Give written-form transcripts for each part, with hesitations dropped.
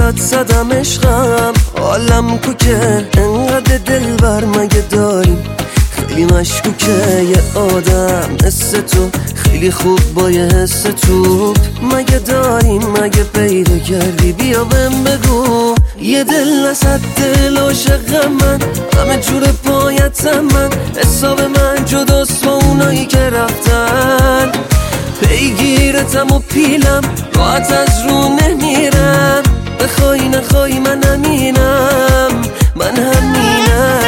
صدم عشقم حالم کو که انقدر دلبر مگه داریم. خیلی مشکوکه یه آدم مثل تو، خیلی خوب با یه حس تو. مگه داریم مگه پیدا کردی بیا بهم بگو. یه دل نصد دل عاشق من، همه جور پایتم من. حساب من جداست با اونایی که رفتن. پیگیرتم و پیلم راحت از رو نمیرم. بخوای نخوای من همینم، من همینم.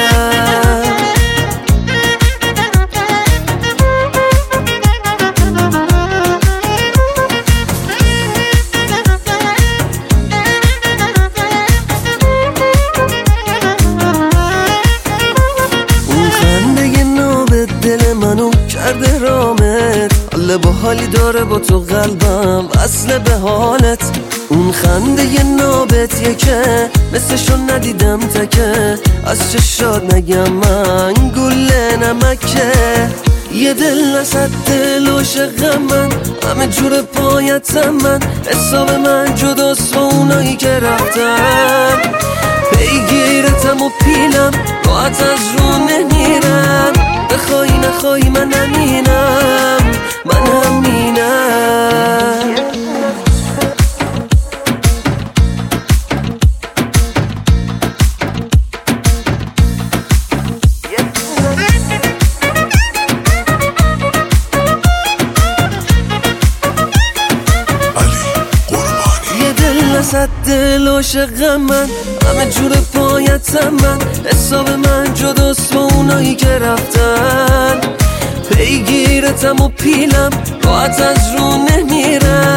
اون خنده ناب دل منو کرده رامت، حال با حالی داره با تو قلبم وصله به حالت. اون خنده نابتیه که مثلشو ندیدم تکه، از چشات نگم من گله نمکه. یه دل نصد دل عاشق من، همه جور پایتم من. حساب من جداست با اونایی که رفتن. پیگیرتم و پیلم راحت از رو نمیرم. بخوای نخوای من همینم، من همینم. صد دل عاشق من، همه جور پایتم من. حساب من جداست با اونایی که رفتن. پیگیرتم و پیلم راحت از رو نمیرم.